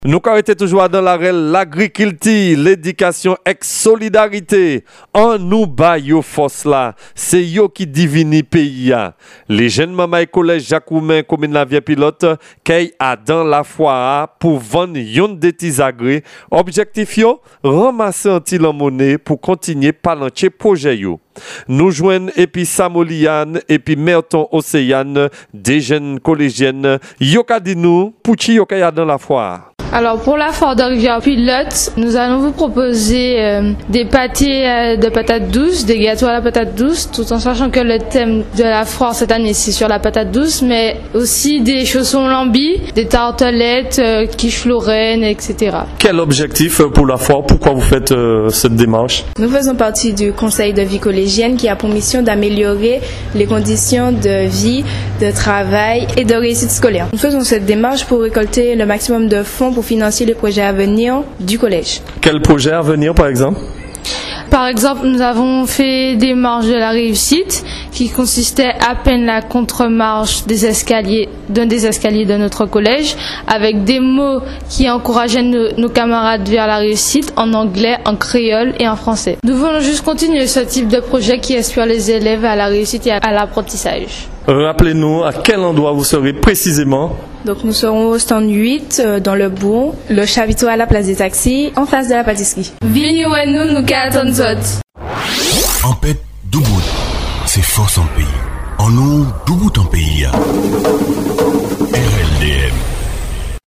Nous arrêtons toujours dans l'agriculture, l'éducation ex-solidarité. En nous bas yo force là, c'est yo qui divini pays. Les jeunes maman et collège Jacques Roumain, commune la Vieille Pilote, qui a dans la foire pour vendre yon de tisagré. Objectif yo, ramasser un petit monnaie pour continuer palancher projet yo. Nous joignent et puis Samoliane et puis Merton Océane, des jeunes collégiennes. Yo ka di nous, pouchi yo ka dans la foire. Alors pour la foire de Rivière-Pilote, nous allons vous proposer des pâtés de patates douces, des gâteaux à la patate douce, tout en sachant que le thème de la foire cette année c'est sur la patate douce, mais aussi des chaussons lambis, des tartelettes, quiche Lorraine, etc. Quel objectif pour la foire? Pourquoi vous faites cette démarche? Nous faisons partie du conseil de vie collégienne qui a pour mission d'améliorer les conditions de vie, de travail et de réussite scolaire. Nous faisons cette démarche pour récolter le maximum de fonds pour financer les projets à venir du collège. Quel projet à venir par exemple? Par exemple, nous avons fait des marches de la réussite qui consistaient à peine la contre-marche des escaliers de notre collège avec des mots qui encourageaient nos camarades vers la réussite en anglais, en créole et en français. Nous voulons juste continuer ce type de projet qui inspire les élèves à la réussite et à l'apprentissage. Rappelez-nous à quel endroit vous serez précisément. Donc nous serons au stand 8 dans le bourg, le chavito à la place des taxis, en face de la pâtisserie. Vini ou nous qu'attendons zot. En paix, Doubout, c'est force en pays. En nous, Doubout en pays. RLDM.